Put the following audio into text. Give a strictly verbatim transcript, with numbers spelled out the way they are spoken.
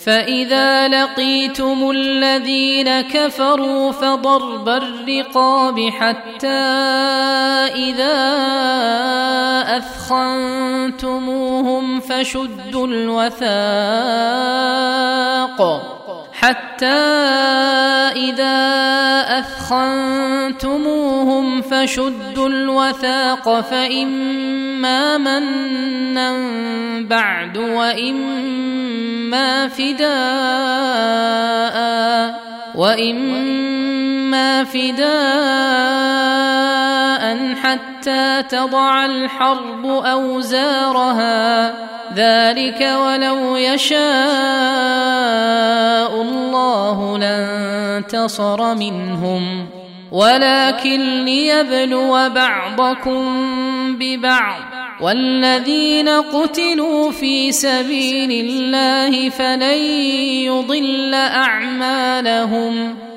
فإذا لقيتم الذين كفروا فضرب الرقاب حتى إذا أثخنتموهم فشدوا الوثاق حتى إذا أثخنتموهم فشدوا الوثاق فإما منا بعد وإما فداء وإما فداء حتى تضع الحرب أوزارها ذلك ولو يشاء الله لانتصر منهم ولكن ليبلو بعضكم ببعض والذين قتلوا في سبيل الله فلن يضل أعمالهم